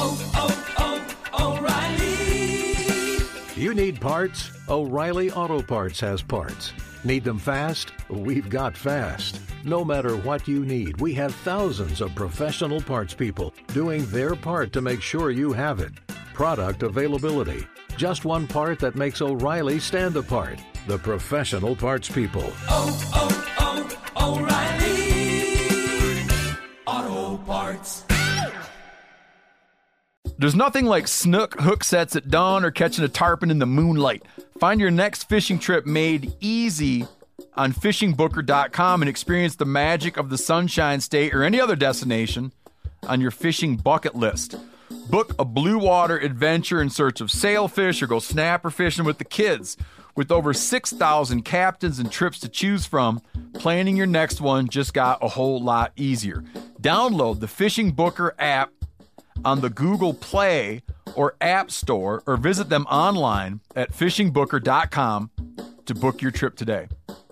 O'Reilly. You need parts? O'Reilly Auto Parts has parts. Need them fast? We've got fast. No matter what you need, we have thousands of professional parts people doing their part to make sure you have it. Product availability. Just one part that makes O'Reilly stand apart. The professional parts people. O'Reilly Auto Parts. There's nothing like snook hook sets at dawn or catching a tarpon in the moonlight. Find your next fishing trip made easy on fishingbooker.com and experience the magic of the Sunshine State or any other destination on your fishing bucket list. Book a blue water adventure in search of sailfish or go snapper fishing with the kids. With over 6,000 captains and trips to choose from, planning your next one just got a whole lot easier. Download the Fishing Booker app on the Google Play or App Store, or visit them online at fishingbooker.com to book your trip today.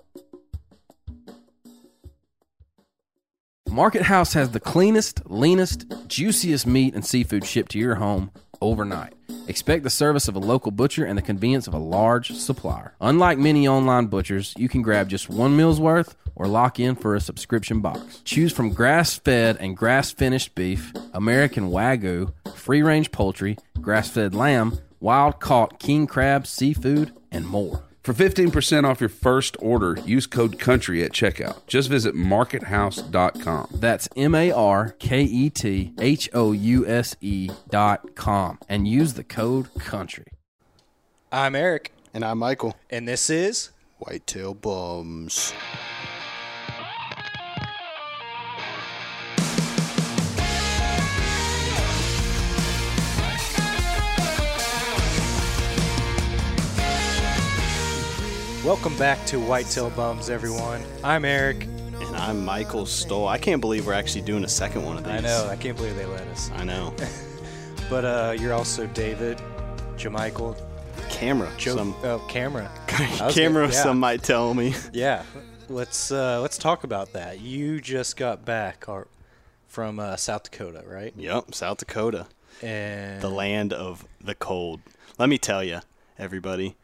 Market House has the cleanest, leanest, juiciest meat and seafood shipped to your home overnight. Expect the service of a local butcher and the convenience of a large supplier. Unlike many online butchers, you can grab just one meal's worth or lock in for a subscription box. Choose from grass-fed and grass-finished beef, American Wagyu, free-range poultry, grass-fed lamb, wild-caught king crab, seafood, and more. For 15% off your first order, use code COUNTRY at checkout. Just visit markethouse.com. That's markethouse.com and use the code COUNTRY. I'm Eric. And I'm Michael. And this is Whitetail Bums. Welcome back to Whitetail Bums, everyone. I'm Eric. And I'm Michael Stoll. I can't believe we're actually doing a second one of these. I know. I can't believe they let us. I know. But you're also David, Jamichael. Camera. Camera. Camera, some might tell me. Yeah. Let's talk about that. You just got back from South Dakota, right? Yep, South Dakota. And the land of the cold. Let me tell you, everybody.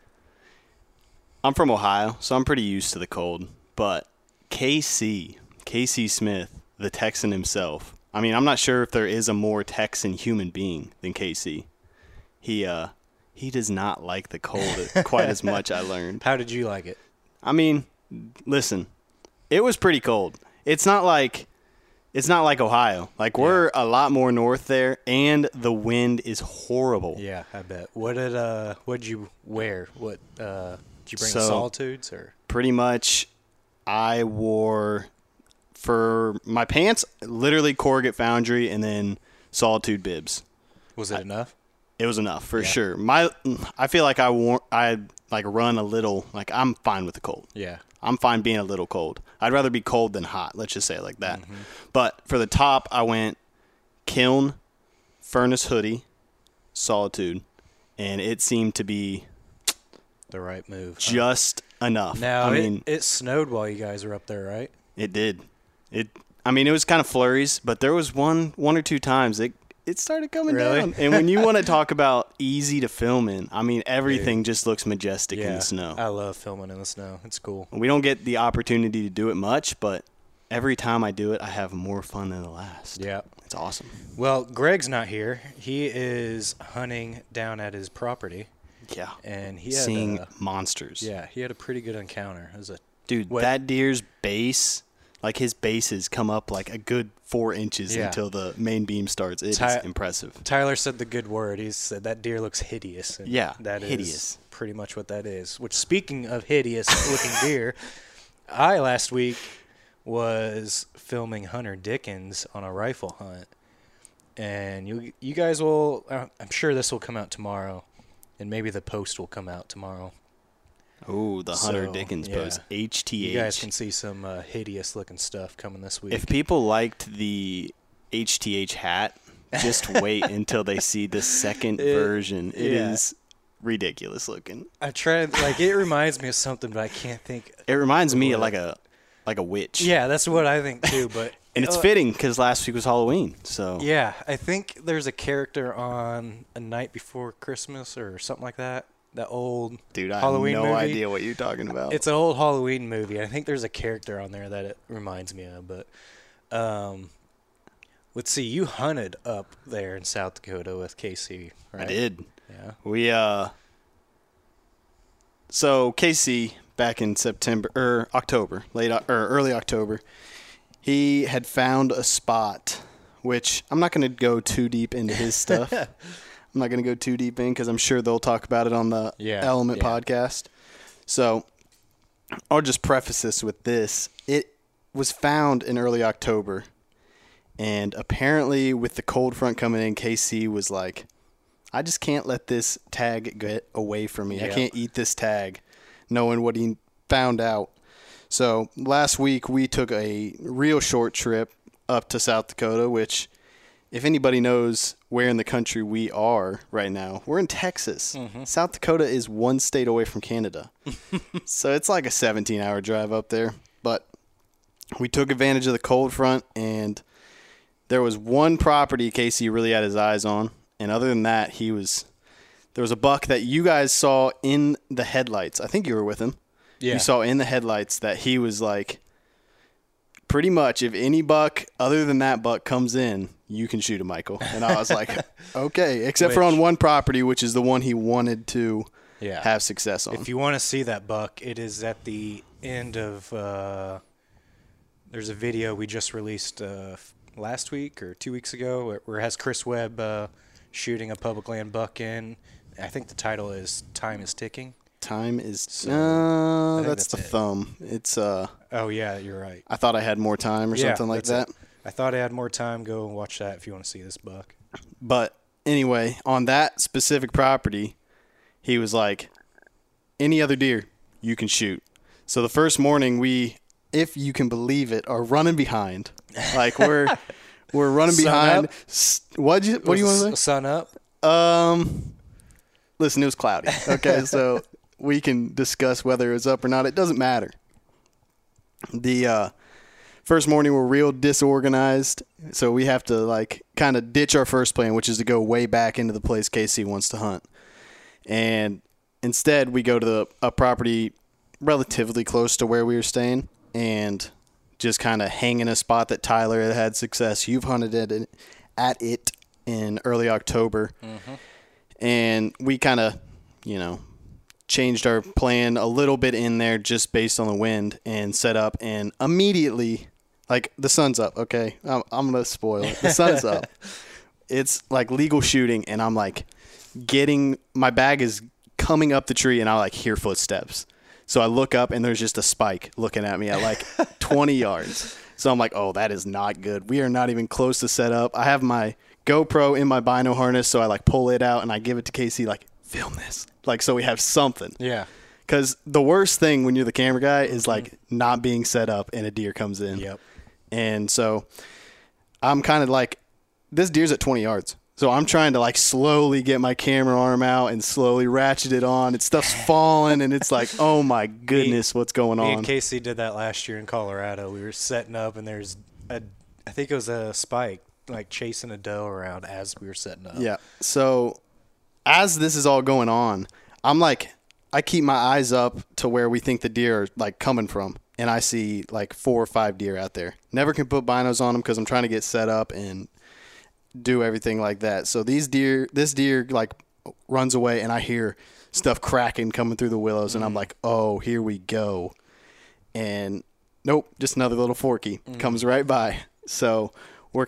I'm from Ohio, so I'm pretty used to the cold. But Casey Smith, the Texan himself, I mean, I'm not sure if there is a more Texan human being than Casey. He does not like the cold quite as much, I learned. How did you like it? I mean, listen, it was pretty cold. It's not like Ohio. Like, we're a lot more north there, and the wind is horrible. Yeah, I bet. What'd you wear? Did you bring Solitudes or? Pretty much, I wore for my pants literally Corrugate Foundry and then Solitude bibs. Was it enough? It was enough for sure. I feel like I run a little, like, I'm fine with the cold. Yeah. I'm fine being a little cold. I'd rather be cold than hot. Let's just say it like that. Mm-hmm. But for the top, I went Kiln, Furnace Hoodie, Solitude, and it seemed to be the right move. Just enough. Now, I mean, it snowed while you guys were up there, right? It did. It was kind of flurries, but there was one or two times it started coming down. And when you want to talk about easy to film in, I mean, everything just looks majestic in the snow. I love filming in the snow. It's cool. We don't get the opportunity to do it much, but every time I do it, I have more fun than the last. Yeah. It's awesome. Well, Greg's not here. He is hunting down at his property. Yeah. And he had seeing monsters. Yeah, he had a pretty good encounter. It was that deer's base, like his bases come up like a good 4 inches until the main beam starts. It is impressive. Tyler said the good word. He said that deer looks hideous. And that hideous. Is pretty much what that is. Which, speaking of hideous looking deer, I last week was filming Hunter Dickens on a rifle hunt. And you guys will, I'm sure this will come out tomorrow. And maybe the post will come out tomorrow. Oh, the Hunter Dickens post. HTH. You guys can see some hideous-looking stuff coming this week. If people liked the HTH hat, just wait until they see the second version. It is ridiculous looking. I tried, it reminds me of something, but I can't think. It reminds me of like a witch. Yeah, that's what I think too. But And it's fitting because last week was Halloween. So Yeah, I think there's a character on A Night Before Christmas or something like that. That old dude, I Halloween have no movie. idea what you're talking about. It's an old Halloween movie. I think there's a character on there that it reminds me of. But let's see. You hunted up there in South Dakota with Casey, right? I did. Yeah. We so Casey back in October, early October, he had found a spot, which I'm not going to go too deep into his stuff. I'm not going to go too deep in because I'm sure they'll talk about it on the Element podcast. So I'll just preface this with this. It was found in early October, and apparently with the cold front coming in, KC was like, I just can't let this tag get away from me. I can't eat this tag knowing what he found out. So last week we took a real short trip up to South Dakota, which if anybody knows where in the country we are right now, we're in Texas. Mm-hmm. South Dakota is one state away from Canada. So it's like a 17-hour drive up there. But we took advantage of the cold front, and there was one property Casey really had his eyes on. And other than that, there was a buck that you guys saw in the headlights. I think you were with him. Yeah. You saw in the headlights that he was like, pretty much, if any buck other than that buck comes in, you can shoot him, Michael. And I was like, okay, except for on one property, which is the one he wanted to have success on. If you want to see that buck, it is at the end of there's a video we just released last week or 2 weeks ago where it has Chris Webb shooting a public land buck in. I think the title is Time is Ticking. Time is that's the thumb. It's oh yeah, you're right. I thought I had more time or something like that. I thought I had more time. Go and watch that if you want to see this buck. But anyway, on that specific property, he was like, any other deer you can shoot. So the first morning we, if you can believe it, are running behind. Like we're running behind. What do you want to say? Sun up. Listen, it was cloudy. Okay, so we can discuss whether it was up or not. It doesn't matter. The first morning we're real disorganized, so we have to like kind of ditch our first plan, which is to go way back into the place Casey wants to hunt. And instead we go to a property relatively close to where we were staying and just kind of hang in a spot that Tyler had success. You've hunted at it in early October. Mm-hmm. And we kind of, changed our plan a little bit in there just based on the wind and set up. And immediately, like, the sun's up, okay? I'm going to spoil it. The sun's up. It's, like, legal shooting, and I'm, like, my bag is coming up the tree, and I, like, hear footsteps. So I look up, and there's just a spike looking at me at, like, 20 yards. So I'm like, oh, that is not good. We are not even close to set up. I have my GoPro in my bino harness, so I like pull it out and I give it to Casey, like, film this, like, so we have something. Yeah. Because the worst thing when you're the camera guy is like not being set up and a deer comes in. Yep. And so I'm kind of like, this deer's at 20 yards, so I'm trying to like slowly get my camera arm out and slowly ratchet it on. And stuff's falling, and it's like, oh my goodness, what's going on? Me and Casey did that last year in Colorado. We were setting up, and I think it was a spike, like chasing a doe around as we were setting up. Yeah. So as this is all going on, I'm like, I keep my eyes up to where we think the deer are like coming from, and I see like 4 or 5 deer out there. Never can put binos on them because I'm trying to get set up and do everything like that. So this deer like runs away, and I hear stuff cracking coming through the willows, and I'm like, oh, here we go. And nope, just another little forky comes right by. So we're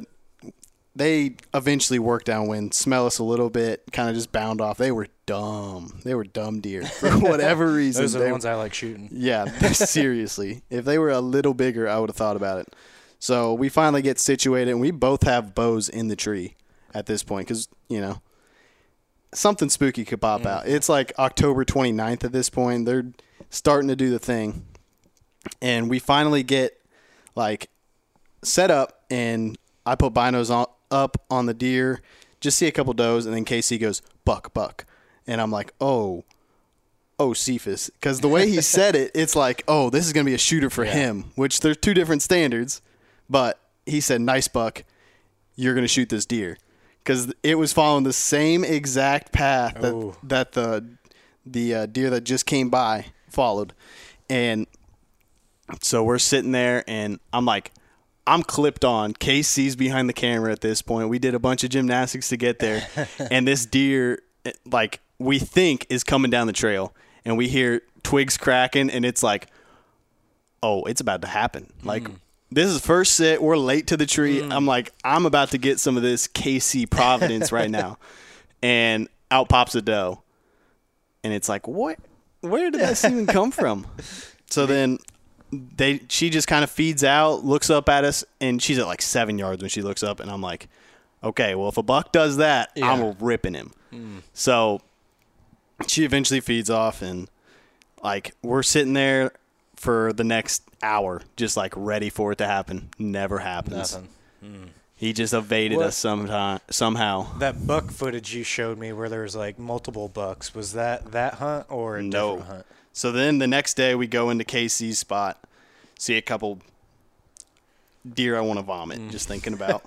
they eventually work downwind, smell us a little bit, kind of just bound off. They were dumb. They were dumb deer for whatever reason. Those are the ones I like shooting. Yeah, seriously. If they were a little bigger, I would have thought about it. So we finally get situated, and we both have bows in the tree at this point because, something spooky could pop out. It's like October 29th at this point. They're starting to do the thing. And we finally get, like, set up, and I put binos up on the deer, just see a couple does, and then KC goes, buck. And I'm like, oh, Cephas. Because the way he said it, it's like, oh, this is going to be a shooter for him, which there's 2 different standards. But he said, "Nice buck. You're going to shoot this deer." Because it was following the same exact path that the deer that just came by followed. And so we're sitting there, and I'm clipped on. Casey's behind the camera at this point. We did a bunch of gymnastics to get there. And this deer, like, we think is coming down the trail. And we hear twigs cracking, and it's like, oh, it's about to happen. Like, this is first sit. We're late to the tree. I'm like, I'm about to get some of this KC Providence right now. And out pops a doe. And it's like, what? Where did that even come from? So then she just kind of feeds out, looks up at us, and she's at like 7 yards when she looks up. And I'm like, okay, well, if a buck does that, I'm ripping him. So she eventually feeds off, and like we're sitting there for the next hour, just like ready for it to happen. Never happens. Nothing. He just evaded us somehow. That buck footage you showed me where there was like multiple bucks, was that hunt or a different hunt? So then the next day we go into KC's spot, see a couple deer I want to vomit just thinking about.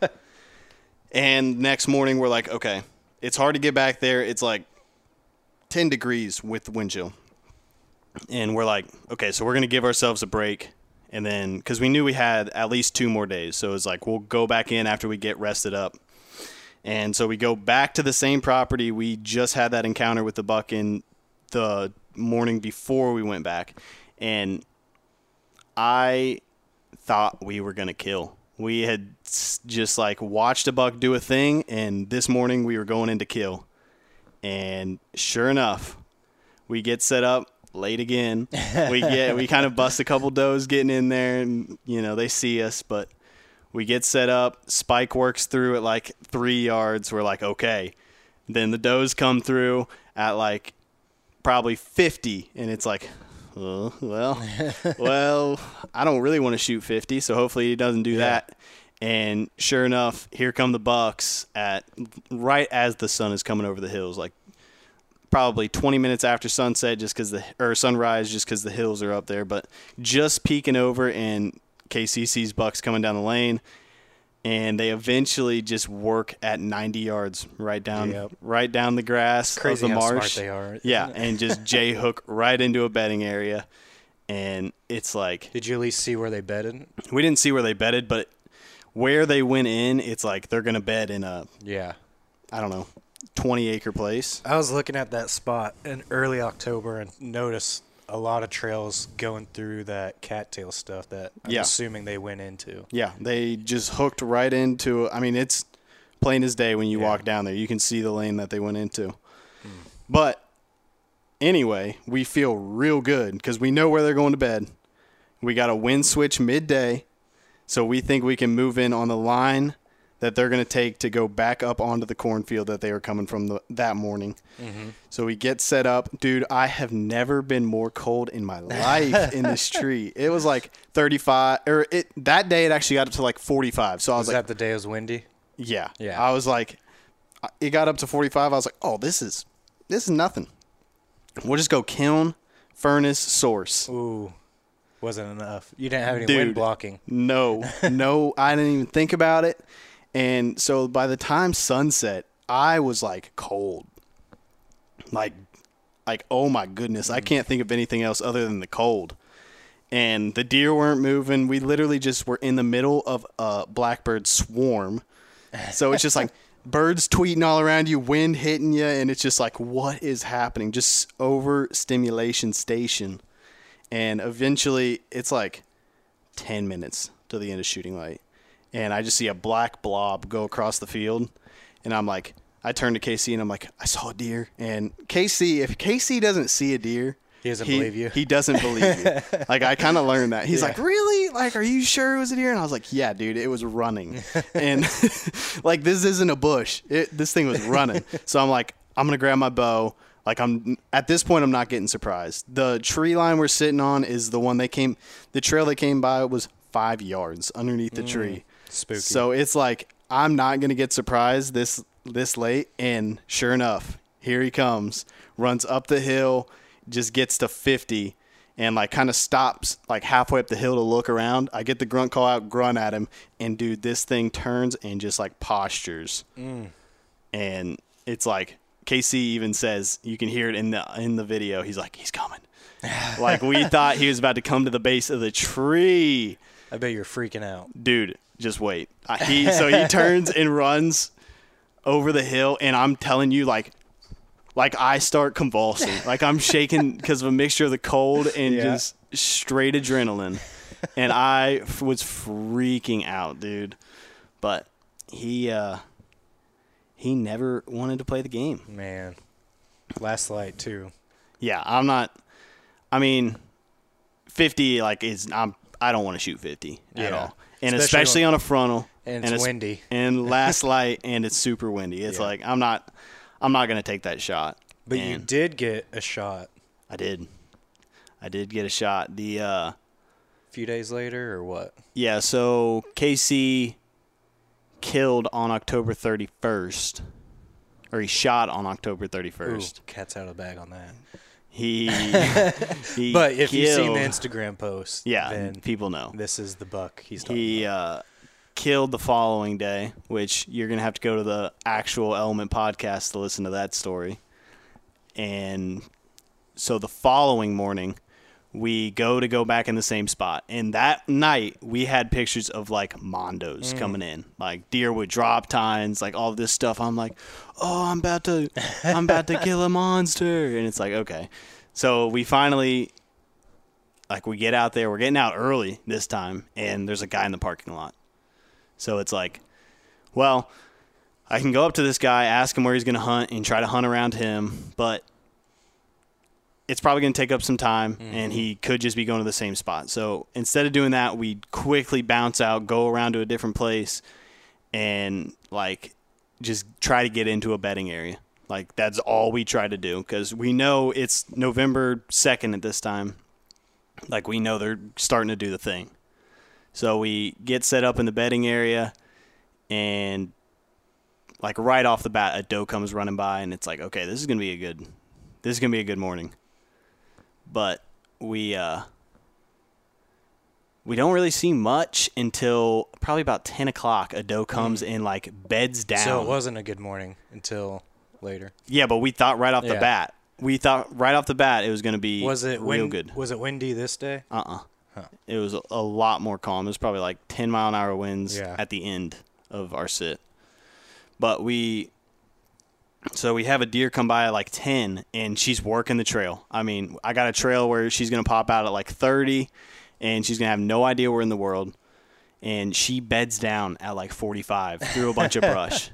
And next morning we're like, okay, it's hard to get back there. It's like 10 degrees with the wind chill. And we're like, okay, so we're going to give ourselves a break. And then, because we knew we had at least 2 more days. So it's like, we'll go back in after we get rested up. And so we go back to the same property. We just had that encounter with the buck in the morning before we went back. And I thought we were going to kill. We had just like watched a buck do a thing. And this morning we were going in to kill. And sure enough, we get set up. Late again. We kind of bust a couple does getting in there, and they see us, but we get set up. Spike works through at like 3 yards. We're like, okay. Then the does come through at like probably 50, and it's like, well, I don't really want to shoot 50, so hopefully he doesn't do that. And sure enough, here come the bucks at right as the sun is coming over the hills, like probably 20 minutes after sunset, sunrise, just because the hills are up there. But just peeking over, and KCC's bucks coming down the lane, and they eventually just work at 90 yards right down the grass Crazy of the how marsh. Smart they are. Yeah, and just J hook right into a bedding area, and it's like. Did you at least see where they bedded? We didn't see where they bedded, but where they went in, it's like they're gonna bed in a. Yeah. I don't know. 20-acre place. I was looking at that spot in early October and noticed a lot of trails going through that cattail stuff that I'm assuming they went into. Yeah, they just hooked right into. I mean, it's plain as day when you walk down there. You can see the lane that they went into. But anyway, we feel real good because we know where they're going to bed. We got a wind switch midday, so we think we can move in on the line that they're going to take to go back up onto the cornfield that they were coming from that morning. So we get set up. Dude, I have never been more cold in my life in this tree. It was like 35. That day it actually got up to like 45. So I was like. Was that the day it was windy? Yeah. Yeah. I was like, it got up to 45. I was like, oh, this is nothing. We'll just go kiln, furnace, source. Ooh. Wasn't enough. You didn't have any wind blocking. No, I didn't even think about it. And so by the time sunset, I was like cold. Like, oh my goodness, I can't think of anything else other than the cold. And the deer weren't moving. We literally just were in the middle of a blackbird swarm. So it's just like birds tweeting all around you, wind hitting you, and it's just like, what is happening? Just overstimulation station. And eventually it's like 10 minutes to the end of shooting light. And I just see a black blob go across the field. And I'm like, I turn to KC and I'm like, I saw a deer. And KC, if KC doesn't see a deer, he doesn't believe you. He doesn't believe you. Like, I kind of learned that. He's like, really? Like, are you sure it was a deer? And I was like, yeah, dude, it was running. And like, this isn't a bush. This thing was running. So I'm like, I'm going to grab my bow. Like, at this point, I'm not getting surprised. The tree line we're sitting on is the one the trail they came by was 5 yards underneath the tree. Spooky. So it's like, I'm not going to get surprised this late. And sure enough, here he comes, runs up the hill, just gets to 50. and like kind of stops like halfway up the hill to look around. I get the grunt call out, grunt at him, and dude, this thing turns and just like postures. And it's like KC even says, you can hear it in the video. He's like, he's coming. Like we thought he was about to come to the base of the tree. I bet you're freaking out. Dude, just wait. So he turns and runs over the hill, and I'm telling you, like I start convulsing. Like I'm shaking because of a mixture of the cold and just straight adrenaline. And I was freaking out, dude. But he never wanted to play the game. Man. Last light, too. Yeah, I mean, 50, like, I don't want to shoot 50 at all. And especially on a frontal. And it's windy. And last light, and it's super windy. It's like, I'm not going to take that shot. But you did get a shot. I did get a shot. A few days later, or what? Yeah, so KC killed on October 31st. Or he shot on October 31st. Ooh, cat's out of the bag on that. He But if killed, you've seen the Instagram post, then people know. This is the buck he's talking about. Killed the following day, which you're going to have to go to the actual Element podcast to listen to that story. And so the following morning, we go back in the same spot. And that night, we had pictures of, like, mondos coming in. Like, deer with drop tines, like, all this stuff. I'm like, oh, I'm about to kill a monster. And it's like, okay. So we finally, like, we get out there. We're getting out early this time. And there's a guy in the parking lot. So it's like, well, I can go up to this guy, ask him where he's going to hunt, and try to hunt around him. But it's probably going to take up some time, and he could just be going to the same spot. So instead of doing that, we quickly bounce out, go around to a different place, and, like, just try to get into a bedding area. Like, that's all we try to do because we know it's November 2nd at this time. Like, we know they're starting to do the thing. So we get set up in the bedding area, and, like, right off the bat, a doe comes running by, and it's like, okay, this is going to be a good morning. But we don't really see much until probably about 10 o'clock. A doe comes and, like, beds down. So it wasn't a good morning until later. Yeah, but we thought right off the bat. We thought right off the bat it was going to be real good. Was it windy this day? It was a lot more calm. It was probably like 10-mile-an-hour winds at the end of our sit. But so we have a deer come by at like 10, and she's working the trail. I mean, I got a trail where she's going to pop out at like 30, and she's going to have no idea we're in the world. And she beds down at like 45 through a bunch of brush.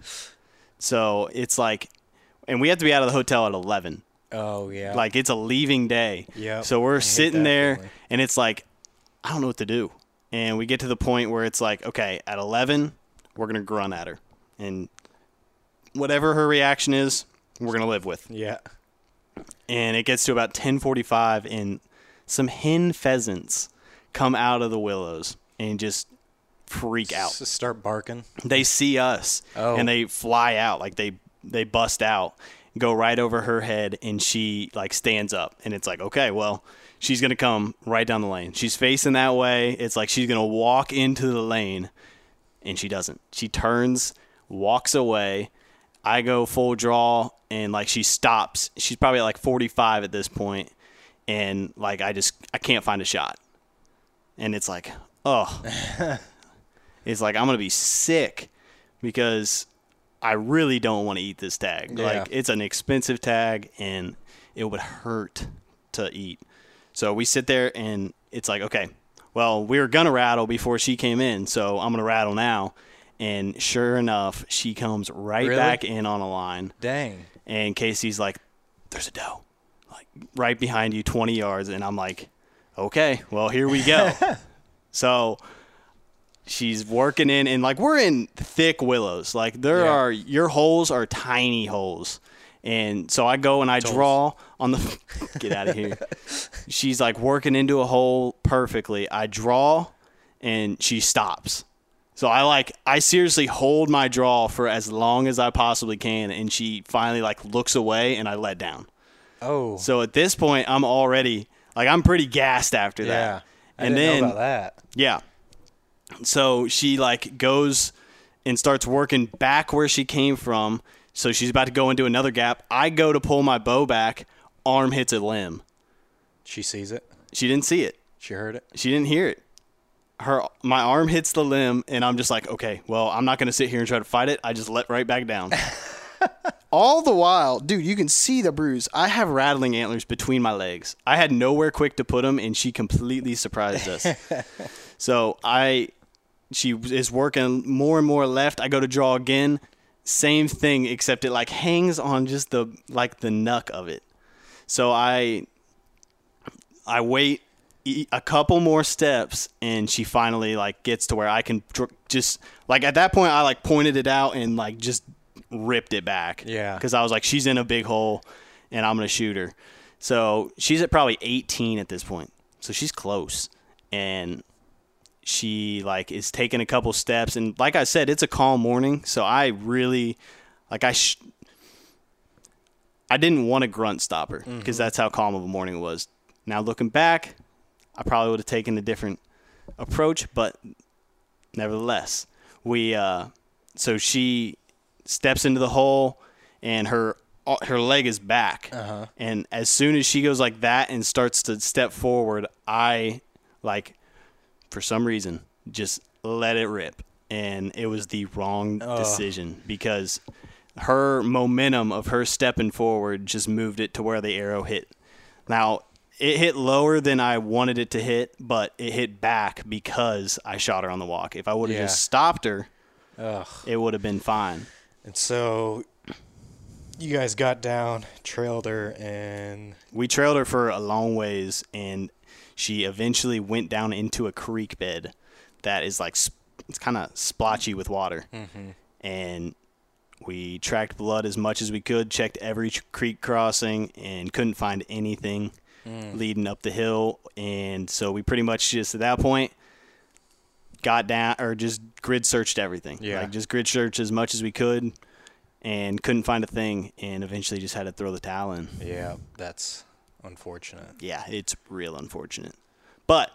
So it's like, and we have to be out of the hotel at 11. Oh, yeah. Like, it's a leaving day. Yeah. So we're sitting there, and it's like, I don't know what to do. And we get to the point where it's like, okay, at 11, we're going to grunt at her. And whatever her reaction is, we're going to live with. Yeah. And it gets to about 10:45, and some hen pheasants come out of the willows and just freak out. Just start barking. They see us, and they fly out. Like, they bust out, go right over her head, and she, like, stands up. And it's like, okay, well, she's going to come right down the lane. She's facing that way. It's like she's going to walk into the lane, and she doesn't. She turns, walks away. I go full draw, and, like, she stops. She's probably at, like, 45 at this point, and, like, I can't find a shot. And it's like, oh. It's like, I'm going to be sick because I really don't want to eat this tag. Yeah. Like, it's an expensive tag, and it would hurt to eat. So we sit there, and it's like, okay, well, we were going to rattle before she came in, so I'm going to rattle now. And sure enough, she comes right back in on a line. Dang. And Casey's like, there's a doe, like, right behind you, 20 yards. And I'm like, okay, well, here we go. So she's working in, and, like, we're in thick willows. Like, your holes are tiny holes. And so I go and I draw on the – get out of here. She's, like, working into a hole perfectly. I draw, and she stops. So I seriously hold my draw for as long as I possibly can, and she finally, like, looks away, and I let down. Oh. So at this point, I'm already, Like, I'm pretty gassed after that. Yeah. I And didn't then know about that. yeah. So she like goes and starts working back where she came from. So she's about to go into another gap. I go to pull my bow back. Arm hits a limb. She sees it. She didn't see it. She heard it. She didn't hear it. My arm hits the limb, and I'm just like, okay, well, I'm not going to sit here and try to fight it. I just let right back down. All the while, dude, you can see the bruise. I have rattling antlers between my legs. I had nowhere quick to put them, and she completely surprised us. So she is working more and more left. I go to draw again. Same thing, except it like hangs on just the nuck of it. So I wait a couple more steps, and she finally like gets to where I can just like at that point I like pointed it out and like just ripped it back. Yeah. Because I was like, she's in a big hole, and I'm gonna shoot her. So she's at probably 18 at this point. So she's close, and she like is taking a couple steps, and like I said, it's a calm morning. So I really like I didn't want to grunt stop her because that's how calm of a morning it was. Now looking back, I probably would have taken a different approach, but nevertheless, so she steps into the hole, and her leg is back, and as soon as she goes like that and starts to step forward, I like for some reason just let it rip, and it was the wrong decision because her momentum of her stepping forward just moved it to where the arrow hit. Now, it hit lower than I wanted it to hit, but it hit back because I shot her on the walk. If I would have just stopped her, it would have been fine. And so you guys got down, trailed her, and We trailed her for a long ways, and she eventually went down into a creek bed that is like it's kind of splotchy with water. And we tracked blood as much as we could, checked every creek crossing, and couldn't find anything leading up the hill. And so we pretty much just at that point got down or just grid searched everything. Yeah. Like just grid searched as much as we could and couldn't find a thing, and eventually just had to throw the towel in. yeah, that's unfortunate. Yeah, it's real unfortunate. But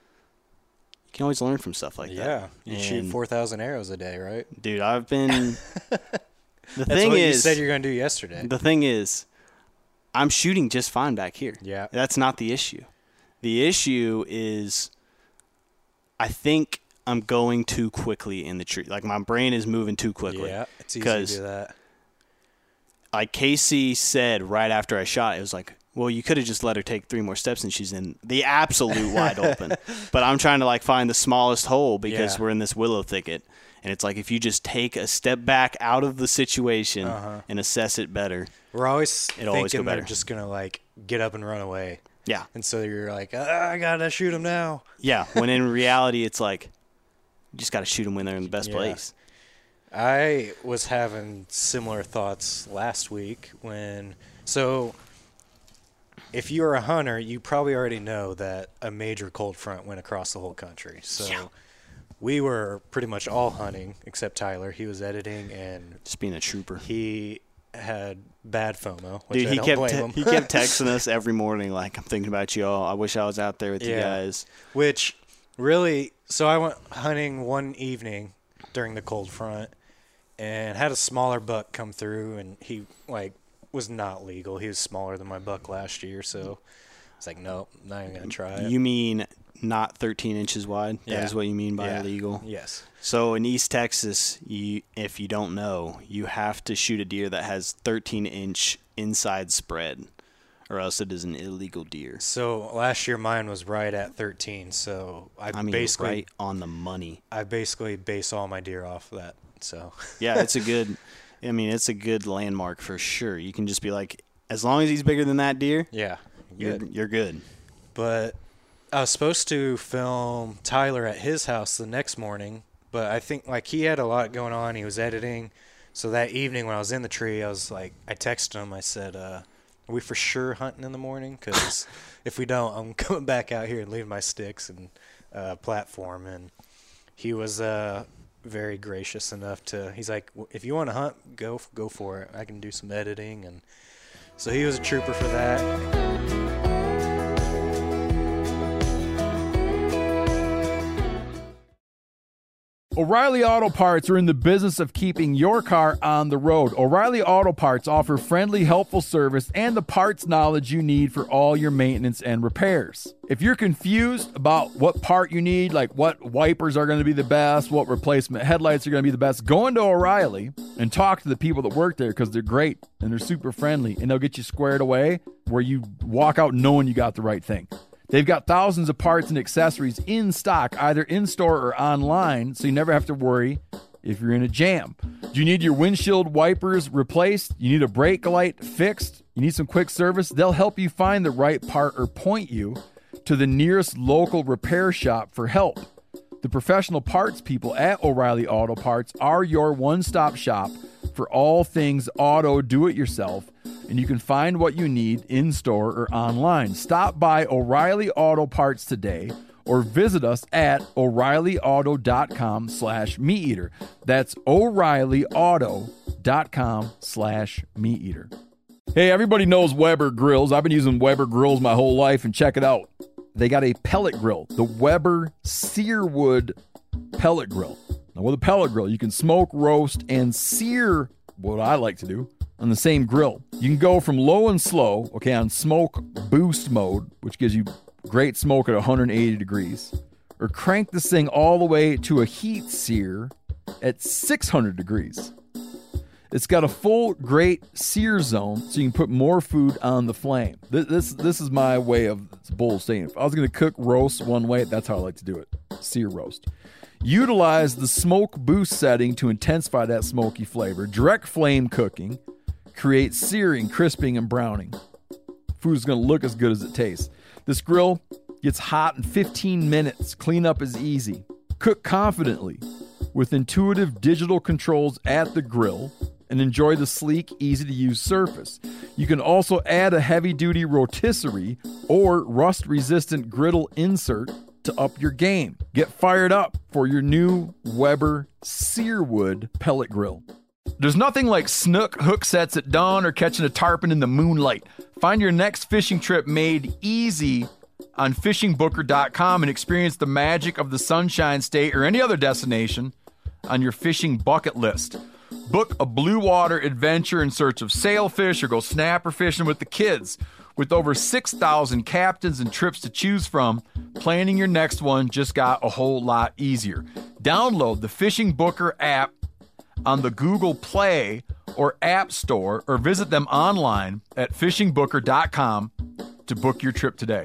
you can always learn from stuff like that. Yeah, you shoot And, 4,000 arrows a day, right? dude, I've been the That's thing what is you said you're going to do yesterday. the thing is I'm shooting just fine back here. Yeah. That's not the issue. The issue is I think I'm going too quickly in the tree. Like my brain is moving too quickly. Yeah, it's easy to do that. Like Casey said right after I shot, it was like, well, you could have just let her take 3 more steps and she's in the absolute wide open. But I'm trying to like find the smallest hole because we're in this willow thicket. And it's like if you just take a step back out of the situation and assess it better. We're always It'll always go thinking they're better. just going to like get up and run away. Yeah. And so you're like, I got to shoot him now. Yeah. When in reality, it's like you just got to shoot them when they're in the best Yeah. place. I was having similar thoughts last week so if you're a hunter, you probably already know that a major cold front went across the whole country. So we were pretty much all hunting except Tyler. He was editing, and Just being a trooper. he had bad FOMO, which Dude, I he don't kept blame him. he kept texting us every morning like, I'm thinking about y'all. I wish I was out there with you Yeah. guys. Which really, so I went hunting one evening during the cold front and had a smaller buck come through, and he like was not legal. He was smaller than my buck last year, so it's like, nope, not even gonna try it. You mean not 13 inches wide? That Yeah. is what you mean by Yeah. illegal? Yes. So in East Texas, if you don't know, you have to shoot a deer that has 13-inch inside spread, or else it is an illegal deer. So last year mine was right at 13, so I mean, basically right on the money. I basically base all my deer off of that. So Yeah, it's a good landmark for sure. You can just be like, as long as he's bigger than that deer, yeah, you're good. But I was supposed to film Tyler at his house the next morning, but I think like he had a lot going on. He was editing. So that evening when I was in the tree, I texted him. I said, are we for sure hunting in the morning? Because if we don't, I'm coming back out here and leaving my sticks and platform. And he was very gracious enough he's like, if you want to hunt, go for it. I can do some editing. And so he was a trooper for that. O'Reilly Auto Parts are in the business of keeping your car on the road. O'Reilly Auto Parts offer friendly, helpful service and the parts knowledge you need for all your maintenance and repairs. If you're confused about what part you need, like what wipers are going to be the best, what replacement headlights are going to be the best, go into O'Reilly and talk to the people that work there because they're great and they're super friendly and they'll get you squared away where you walk out knowing you got the right thing. They've got thousands of parts and accessories in stock, either in-store or online, so you never have to worry if you're in a jam. Do you need your windshield wipers replaced? You need a brake light fixed? You need some quick service? They'll help you find the right part or point you to the nearest local repair shop for help. The professional parts people at O'Reilly Auto Parts are your one-stop shop for all things auto do-it-yourself, and you can find what you need in-store or online. Stop by O'Reilly Auto Parts today or visit us at O'ReillyAuto.com/MeatEater. That's O'ReillyAuto.com/MeatEater. Hey, everybody knows Weber grills. I've been using Weber grills my whole life, and check it out. They got a pellet grill, the Weber Searwood pellet grill. Now, with a pellet grill, you can smoke, roast, and sear, what I like to do, on the same grill. You can go from low and slow, okay, on smoke boost mode, which gives you great smoke at 180 degrees, or crank this thing all the way to a heat sear at 600 degrees. It's got a full great sear zone, so you can put more food on the flame. This is my way of bull saying. If I was going to cook roast one way, that's how I like to do it. Sear roast. Utilize the smoke boost setting to intensify that smoky flavor. Direct flame cooking creates searing, crisping, and browning. Food is going to look as good as it tastes. This grill gets hot in 15 minutes. Cleanup is easy. Cook confidently with intuitive digital controls at the grill and enjoy the sleek, easy-to-use surface. You can also add a heavy-duty rotisserie or rust-resistant griddle insert to up your game. Get fired up for your new Weber Searwood pellet grill. There's nothing like snook hook sets at dawn or catching a tarpon in the moonlight. Find your next fishing trip made easy on fishingbooker.com and experience the magic of the Sunshine State or any other destination on your fishing bucket list. Book a blue water adventure in search of sailfish or go snapper fishing with the kids. With over 6,000 captains and trips to choose from, planning your next one just got a whole lot easier. Download the Fishing Booker app on the Google Play or App Store or visit them online at fishingbooker.com to book your trip today.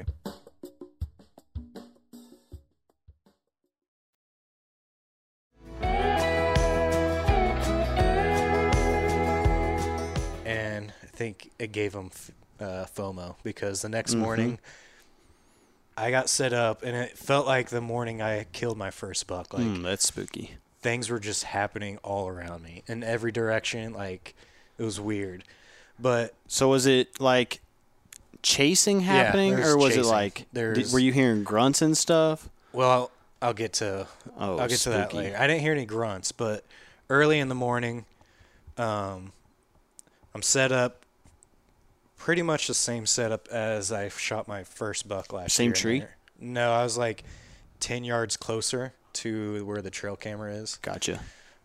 And I think it gave him FOMO because the next morning I got set up and it felt like the morning I killed my first buck. Like That's spooky. Things were just happening all around me in every direction. Like, it was weird. But so was it like chasing happening, or was chasing. it like were you hearing grunts and stuff? Well, I'll get to that later. I didn't hear any grunts, but early in the morning, I'm set up pretty much the same setup as I shot my first buck last year. Same tree? No, I was like 10 yards closer to where the trail camera is. Gotcha.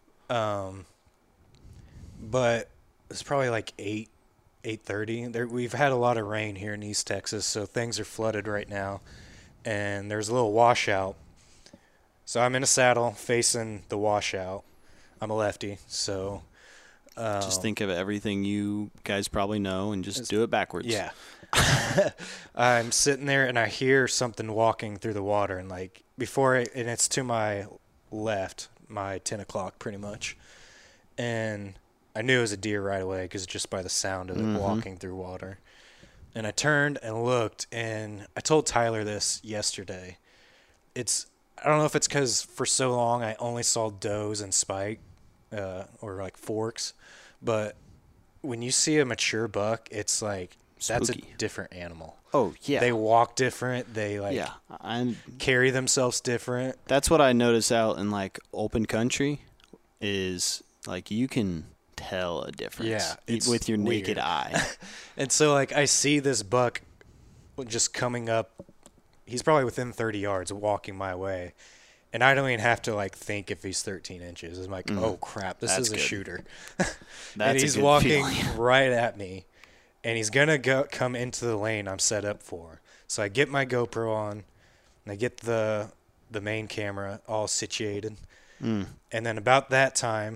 But it's probably like 8:30. We've had a lot of rain here in East Texas, so things are flooded right now. And there's a little washout. So I'm in a saddle facing the washout. I'm a lefty, so... just think of everything you guys probably know and just do it backwards. Yeah. I'm sitting there and I hear something walking through the water, and like and it's to my left, my 10 o'clock pretty much. And I knew it was a deer right away because just by the sound of it walking through water. And I turned and looked, and I told Tyler this yesterday. I don't know if it's because for so long I only saw does and spike or like forks, but when you see a mature buck, it's like that's a different animal. Oh yeah, they walk different. They carry themselves different. That's what I notice out in like open country, is like you can tell a difference with your naked eye. And so like I see this buck just coming up. He's probably within 30 yards walking my way. And I don't even have to like think if he's 13 inches. I'm like, oh crap, this That's is a good. shooter. That's And he's a good walking feeling. right at me, and he's gonna come into the lane I'm set up for. So I get my GoPro on, and I get the main camera all situated, and then about that time,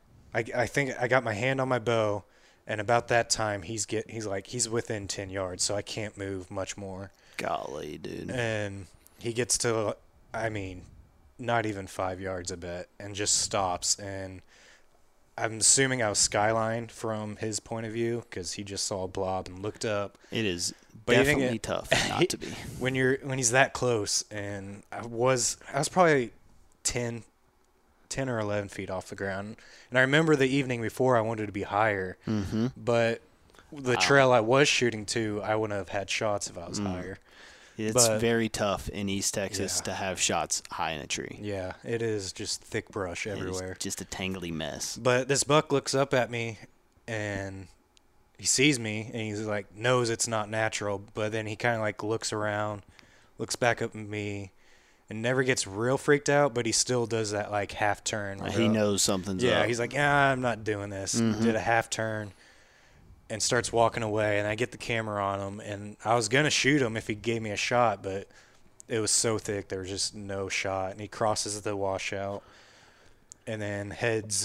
I think I got my hand on my bow, and about that time he's within 10 yards, so I can't move much more. Golly, dude. And he gets to, I mean, not even 5 yards, I bet, and just stops. And I'm assuming I was skylined from his point of view because he just saw a blob and looked up. It is But you think definitely tough not to be. When he's that close, and I was probably 10 or 11 feet off the ground. And I remember the evening before I wanted to be higher, but the trail I was shooting to, I wouldn't have had shots if I was higher. It's But- very tough in East Texas Yeah. to have shots high in a tree. Yeah, it is just thick brush It is everywhere. just a tangly mess. But this buck looks up at me, and he sees me, and he's like, knows it's not natural. But then he kind of like looks around, looks back up at me, and never gets real freaked out. But he still does that like half turn. He knows something's Yeah, up. he's like, I'm not doing this. Did a half turn, and starts walking away. And I get the camera on him, and I was gonna shoot him if he gave me a shot, but it was so thick there was just no shot. And he crosses the washout, and then heads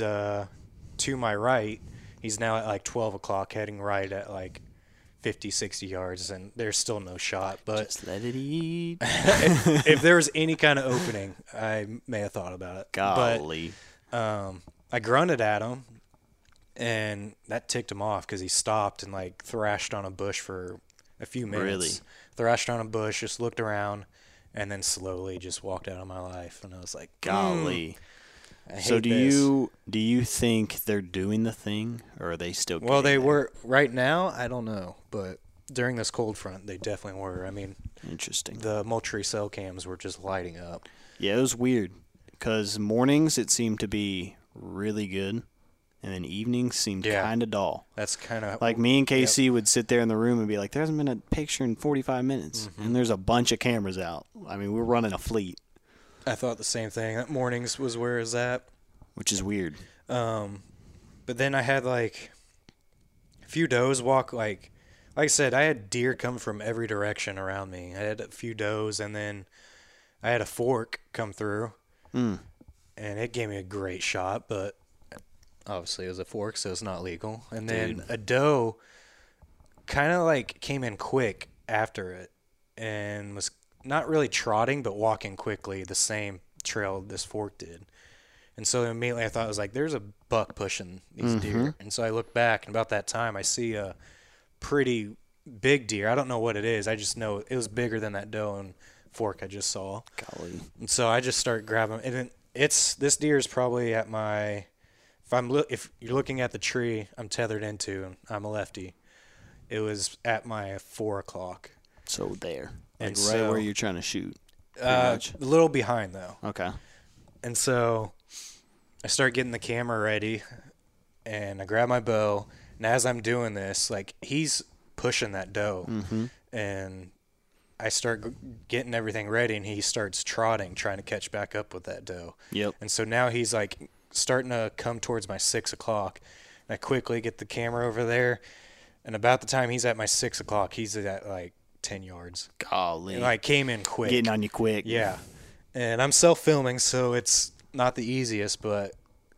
to my right. He's now at like 12 o'clock, heading right at like 50, 60 yards, and there's still no shot. But Just let it eat. if there was any kind of opening, I may have thought about it. Golly. But I grunted at him, and that ticked him off because he stopped and like thrashed on a bush for a few minutes. Really? Thrashed on a bush, just looked around, and then slowly just walked out of my life. And I was like, Golly. I So hate do this. you think they're doing the thing, or are they still? Well, they getting there? were right now. I don't know, but during this cold front, they definitely were. I mean, Interesting. the Moultrie cell cams were just lighting up. Yeah, it was weird because mornings it seemed to be really good, and then evenings seemed Yeah. kind of dull. That's kind of Like me and KC would sit there in the room and be like, "There hasn't been a picture in 45 minutes," and there's a bunch of cameras out. I mean, we're running a fleet, I thought the same thing. That mornings was where is that. which is weird. But then I had like a few does walk like I said, I had deer come from every direction around me. I had a few does, and then I had a fork come through, and it gave me a great shot. But obviously, it was a fork, so it's not legal. And then a doe kind of like came in quick after it, and was not really trotting, but walking quickly the same trail this fork did. And so immediately I thought, I was like, there's a buck pushing these deer. And so I look back, and about that time I see a pretty big deer. I don't know what it is. I just know it was bigger than that doe and fork I just saw. Golly. And so I just start grabbing. And then this deer is probably at my, if you're looking at the tree I'm tethered into, and I'm a lefty, it was at my 4 o'clock. So there, And like right so- where you're trying to shoot. pretty much. A little behind though. Okay. And so I start getting the camera ready, and I grab my bow. And as I'm doing this, like, he's pushing that doe, and I start getting everything ready, and he starts trotting, trying to catch back up with that doe. Yep. And so now he's like starting to come towards my 6 o'clock. And I quickly get the camera over there, and about the time he's at my 6 o'clock, he's at like 10 yards. Golly. And like came in quick. Getting on you quick. Yeah. And I'm self-filming, so it's not the easiest, but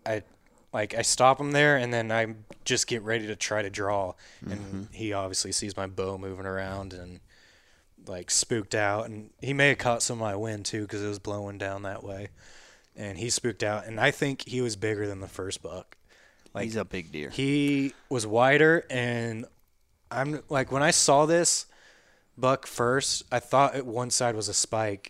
I stop him there, and then I just get ready to try to draw. And he obviously sees my bow moving around and like spooked out. And he may have caught some of my wind too, because it was blowing down that way. And he spooked out. And I think he was bigger than the first buck. Like, He's a big deer. he was wider, and I'm like, when I saw this buck first, I thought one side was a spike,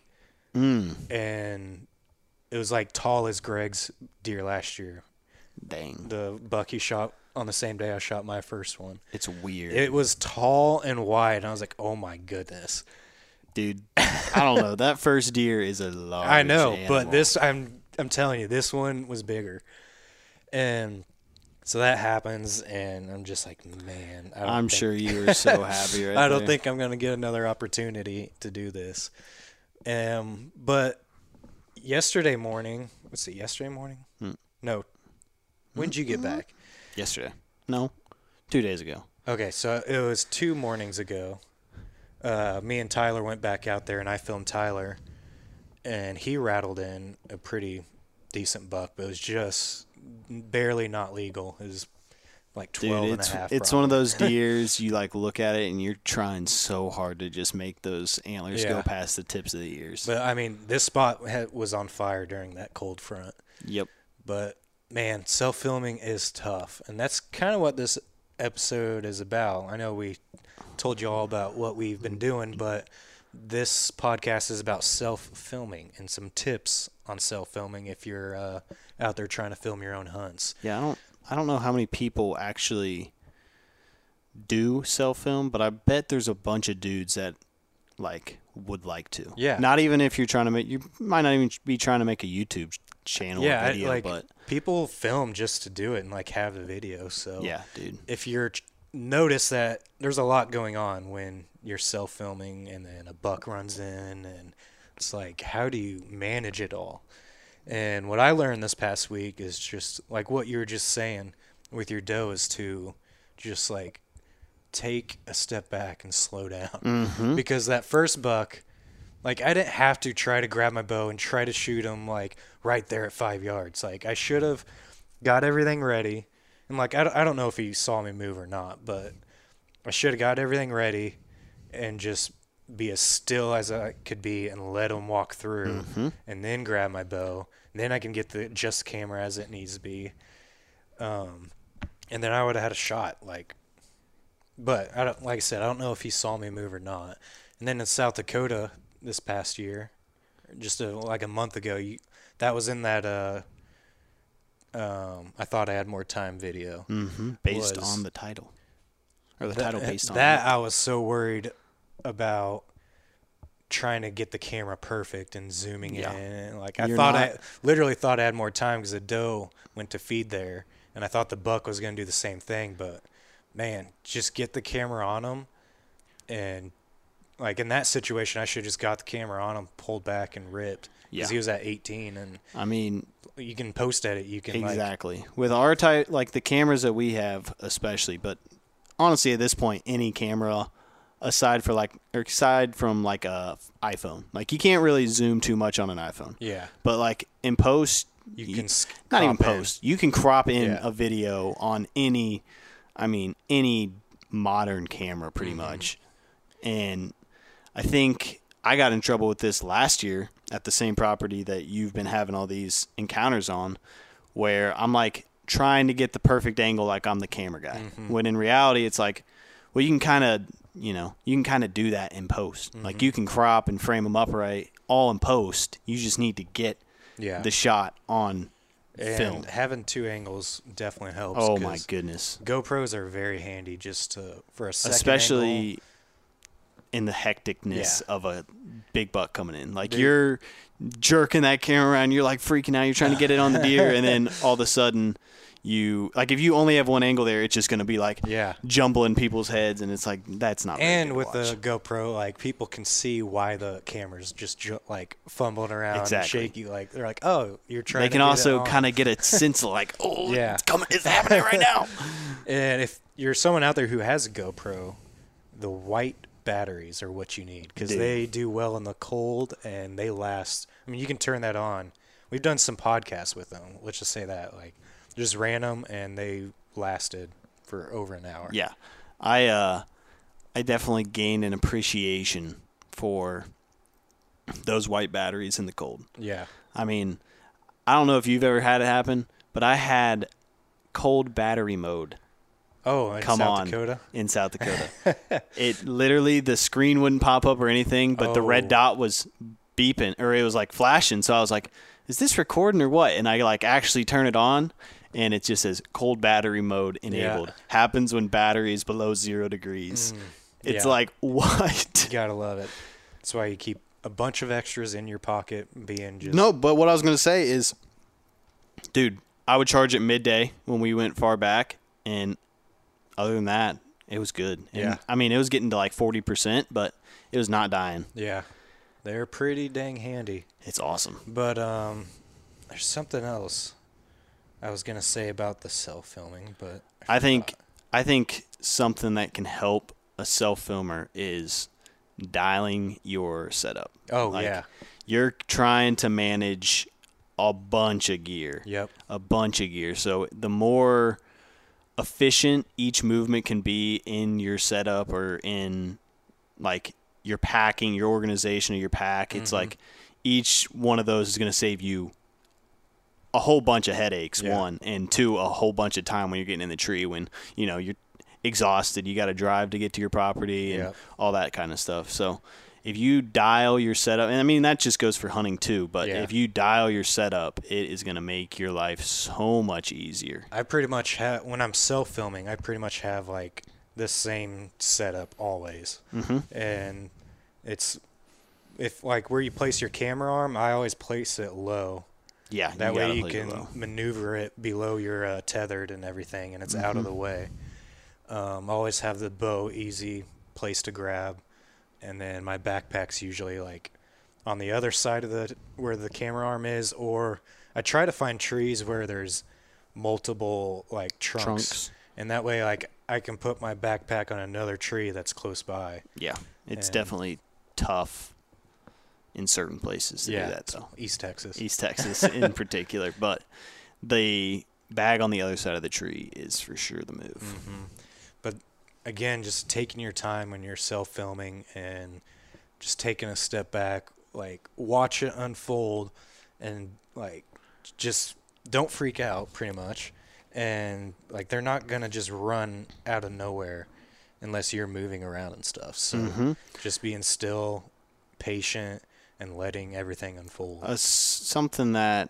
and it was like tall as Greg's deer last year. Dang. The buck he shot on the same day I shot my first one. It's weird. It was tall and wide, and I was like, oh my goodness. Dude, I don't know. That first deer is a large I know, animal. but this, I'm telling you, this one was bigger. And so that happens, and I'm just like, man. I'm sure you were so happy right I don't there. think I'm going to get another opportunity to do this. But yesterday morning. What's it? Yesterday morning? No. When did you get back? Yesterday. No. 2 days ago. Okay, so it was 2 mornings ago. Me and Tyler went back out there, and I filmed Tyler, and he rattled in a pretty decent buck, but it was just barely not legal. It was like 12 Dude, and a half. it's one of those deers you like look at it and you're trying so hard to just make those antlers go past the tips of the ears. But I mean, this spot was on fire during that cold front. Yep. But man, self-filming is tough, and that's kind of what this episode is about. I know we told you all about what we've been doing, but this podcast is about self-filming and some tips on self-filming if you're out there trying to film your own hunts. Yeah, I don't know how many people actually do self-film, but I bet there's a bunch of dudes that like would like to. Yeah. Not even if you're trying to make, you might not even be trying to make a YouTube channel or video, but people film just to do it and like have the video. So yeah, dude. If you're notice that there's a lot going on when you're self-filming and then a buck runs in, and it's like, how do you manage it all? And what I learned this past week is just like what you were just saying with your doe, is to just like take a step back and slow down. Because that first buck, like, I didn't have to try to grab my bow and try to shoot him like right there at 5 yards. Like, I should have got everything ready. And like, I don't know if he saw me move or not, but I should have got everything ready and just be as still as I could be and let him walk through, and then grab my bow. And then I can get the just camera as it needs to be. And then I would have had a shot. Like, but like I said, I don't know if he saw me move or not. And then in South Dakota this past year, just like a month ago, that was in that I thought I had more time video. Based on the title. Or the title based on that. I was so worried about trying to get the camera perfect and zooming in. Like, I literally thought I had more time because the doe went to feed there, and I thought the buck was going to do the same thing. But man, just get the camera on him, and like in that situation, I should have just got the camera on him, pulled back, and ripped. Because he was at 18, and I mean, you can post edit. You can exactly with our type, like the cameras that we have, especially. But honestly, at this point, any camera, aside from like a iPhone, like you can't really zoom too much on an iPhone. Yeah. But like in post, you can not even post. You can crop in a video on any modern camera, pretty much. And I think I got in trouble with this last year at the same property that you've been having all these encounters on, where I'm like trying to get the perfect angle like I'm the camera guy. When in reality, it's like, well, you can kind of do that in post. Like you can crop and frame them upright all in post. You just need to get the shot on film. Having two angles definitely helps. Oh my goodness. GoPros are very handy just for a second especially angle. In the hecticness of a big buck coming in. Like you're jerking that camera around, you're like freaking out, you're trying to get it on the deer, and then all of a sudden if you only have one angle there, it's just going to be like jumbling people's heads, and it's like, that's not very And good with to watch. the GoPro, like, people can see why the camera's just like fumbling around and shaky. Like, they're like, oh, you're trying They can also kind of get a sense of like, oh, it's happening right now. And if you're someone out there who has a GoPro, the white batteries are what you need, because they do well in the cold and they last. I mean, you can turn that on. We've done some podcasts with them. Let's just say that, like, just ran them and they lasted for over an hour. Yeah, I definitely gained an appreciation for those white batteries in the cold. Yeah. I mean, I don't know if you've ever had it happen, but I had cold battery mode. Oh, in South Dakota? In South Dakota. It literally, the screen wouldn't pop up or anything, but the red dot was beeping, or it was like flashing. So I was like, is this recording or what? And I like actually turn it on, and it just says cold battery mode enabled. Happens when battery is below 0 degrees. It's like, what? You gotta love it. That's why you keep a bunch of extras in your pocket, being just... No, but what I was going to say is, dude, I would charge it midday when we went far back, and other than that, it was good. And, I mean, it was getting to like 40%, but it was not dying. Yeah. They're pretty dang handy. It's awesome. But there's something else I was gonna say about the self-filming, but I think something that can help a self-filmer is dialing your setup. Oh, Like, yeah. You're trying to manage a bunch of gear. Yep. A bunch of gear. So the more efficient each movement can be in your setup or in like your packing, your organization of your pack, it's like each one of those is going to save you a whole bunch of headaches, one, and two, a whole bunch of time when you're getting in the tree when, you're exhausted, you got to drive to get to your property and all that kind of stuff. So if you dial your setup, and I mean, that just goes for hunting too, but if you dial your setup, it is going to make your life so much easier. I pretty much have, when I'm self-filming, I pretty much have like the same setup always. And it's, if like where you place your camera arm, I always place it low. Yeah. That way you can maneuver it below your tethered and everything, and it's out of the way. Always have the bow easy place to grab. And then my backpack's usually like on the other side of where the camera arm is, or I try to find trees where there's multiple like trunks. And that way like I can put my backpack on another tree that's close by. Yeah. It's definitely tough in certain places to do that. So East Texas in particular, but the bag on the other side of the tree is for sure the move. But again, just taking your time when you're self-filming and just taking a step back, like watch it unfold and like just don't freak out pretty much. And like they're not going to just run out of nowhere unless you're moving around and stuff. So just being still, patient, and letting everything unfold. Something that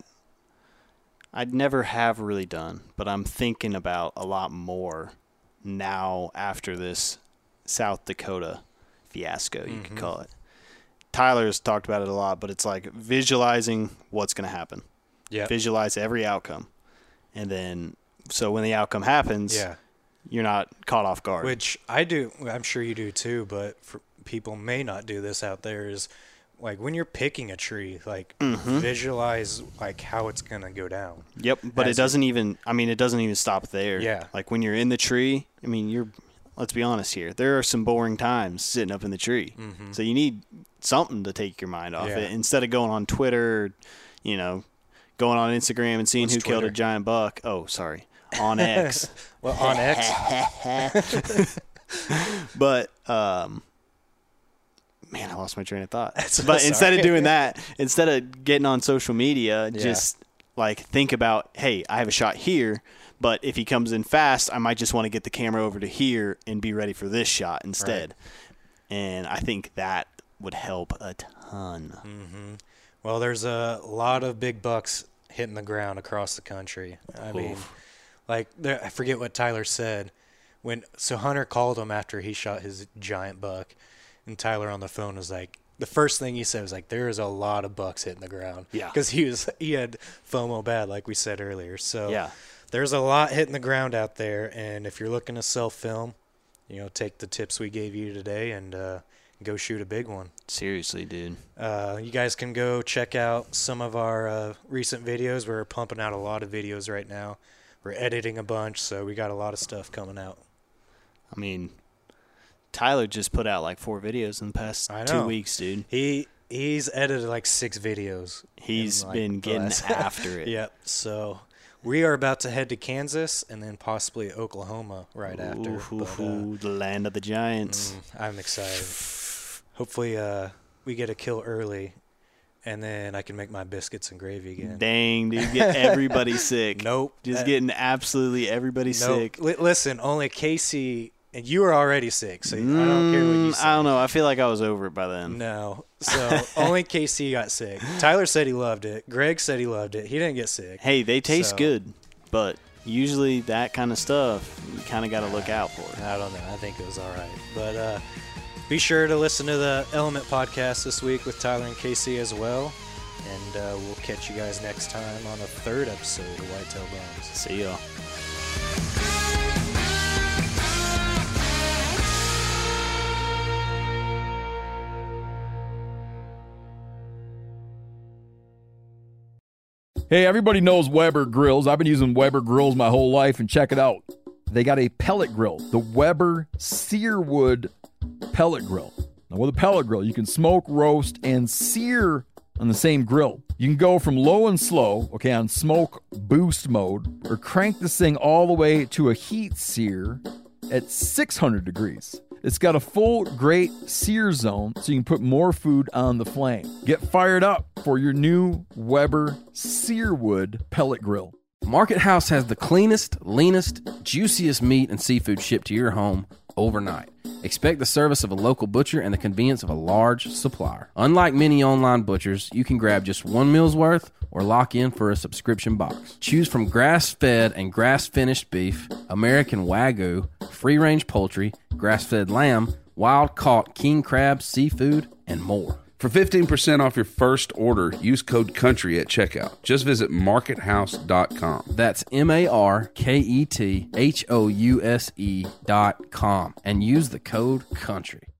I'd never have really done, but I'm thinking about a lot more now after this South Dakota fiasco, you could call it. Tyler's talked about it a lot, but it's like visualizing what's going to happen. Yeah. Visualize every outcome. And then, so when the outcome happens, you're not caught off guard. Which I do. I'm sure you do too, but for people may not do this out there is like when you're picking a tree, like visualize like how it's going to go down. Yep. But it doesn't even stop there. Yeah. Like when you're in the tree, I mean, let's be honest here. There are some boring times sitting up in the tree. So you need something to take your mind off it instead of going on Twitter, going on Instagram and seeing who killed a giant buck. Oh, sorry. On X. Well, on X. But, man, I lost my train of thought. But instead of doing that, instead of getting on social media, just like think about, hey, I have a shot here, but if he comes in fast, I might just want to get the camera over to here and be ready for this shot instead. Right. And I think that would help a ton. Well, there's a lot of big bucks hitting the ground across the country. I mean, like I forget what Tyler said so Hunter called him after he shot his giant buck. And Tyler on the phone was like, the first thing he said was like, there is a lot of bucks hitting the ground. Yeah. Because he had FOMO bad, like we said earlier. So there's a lot hitting the ground out there. And if you're looking to self-film, take the tips we gave you today and go shoot a big one. Seriously, dude. You guys can go check out some of our recent videos. We're pumping out a lot of videos right now. We're editing a bunch, so we got a lot of stuff coming out. I mean, Tyler just put out like 4 videos in the past 2 weeks, dude. He's edited like 6 videos. He's been getting after it. Yep. So we are about to head to Kansas and then possibly Oklahoma right after. The land of the giants. I'm excited. Hopefully we get a kill early, and then I can make my biscuits and gravy again. Dang, dude. Get everybody sick. Nope. Just getting absolutely everybody sick. Listen, only Casey... And you were already sick, so I don't care what you say. I don't know. I feel like I was over it by then. No. So only KC got sick. Tyler said he loved it. Greg said he loved it. He didn't get sick. Hey, they taste good, but usually that kind of stuff, you kind of got to look out for it. I don't know. I think it was all right. But be sure to listen to the Element Podcast this week with Tyler and KC as well. And we'll catch you guys next time on the 3rd episode of Whitetail Bones. See y'all. Hey, everybody knows Weber grills. I've been using Weber grills my whole life, and check it out. They got a pellet grill, the Weber Searwood pellet grill. Now, with a pellet grill, you can smoke, roast, and sear on the same grill. You can go from low and slow, okay, on smoke boost mode, or crank this thing all the way to a heat sear at 600 degrees. It's got a full great sear zone, so you can put more food on the flame. Get fired up for your new Weber Searwood pellet grill. Market House has the cleanest, leanest, juiciest meat and seafood shipped to your home overnight. Expect the service of a local butcher and the convenience of a large supplier. Unlike many online butchers, you can grab just one meal's worth or lock in for a subscription box. Choose from grass-fed and grass-finished beef, American Wagyu, free-range poultry, grass-fed lamb, wild-caught king crab, seafood, and more. For 15% off your first order, use code COUNTRY at checkout. Just visit markethouse.com. That's MarketHouse.com and use the code COUNTRY.